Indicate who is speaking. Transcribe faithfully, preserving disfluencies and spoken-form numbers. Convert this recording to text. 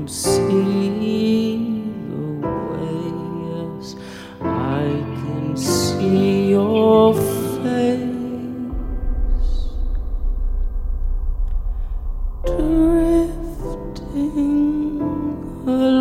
Speaker 1: don't see the way, yes, I can see your face drifting along.